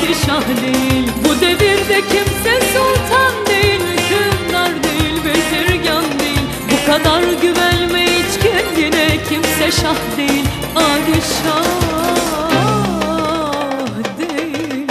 padişah değil. Bu devirde kimse sultan değil, hükümdar değil, bezirgan değil. Bu kadar güvenme hiç kendine, kimse şah değil, padişah değil.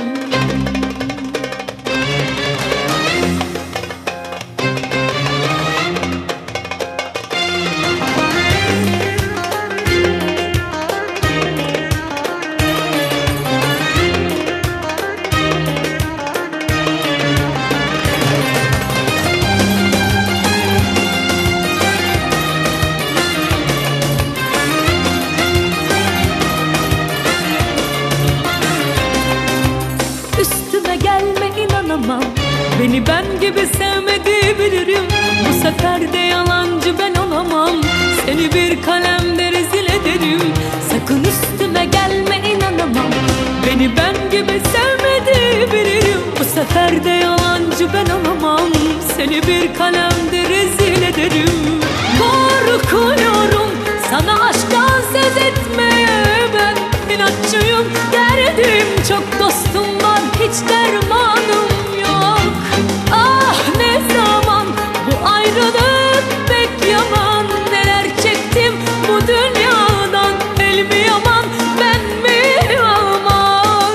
Üstüme gelme, inanamam, beni ben gibi sevmediği bilirim. Bu sefer de yalancı ben olamam, seni bir kalemde rezil ederim. Sakın üstüme gelme, inanamam, beni ben gibi sevmediği bilirim. Bu sefer de yalancı ben olamam, seni bir kalemde rezil ederim. Korkuyorum sana aşktan söz etmeye, ben inatçıyım, derdim çok, dostum var, hiç dermanım yok. Ah ne zaman bu ayrılık pek yaman, neler çektim bu dünyadan, el mi yaman ben mi yaman.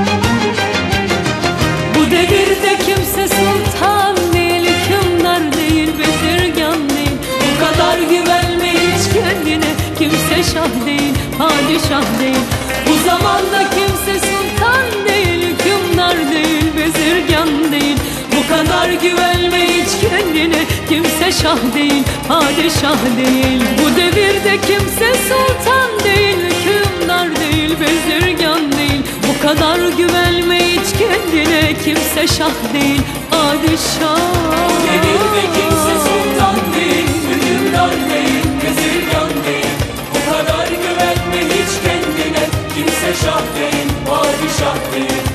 Bu devirde kimse sultan değil, hükümdar değil, bezirgan değil. Bu kadar güvenme hiç kendine, kimse şah değil, padişah değil. Bu zamanda kimse sultan değil, hükümdar değil, bezirgan değil. Bu kadar güvenme hiç kendine, kimse şah değil, padişah değil. Bu devirde kimse sultan değil, hükümdar değil, bezirgan değil. Bu kadar güvenme hiç kendine, kimse şah değil, padişah. Bu devirde kimse sultan değil, hükümdar değil, bezirgan değil. Bu kadar güvenme hiç kendine, kimse şah değil, padişah değil.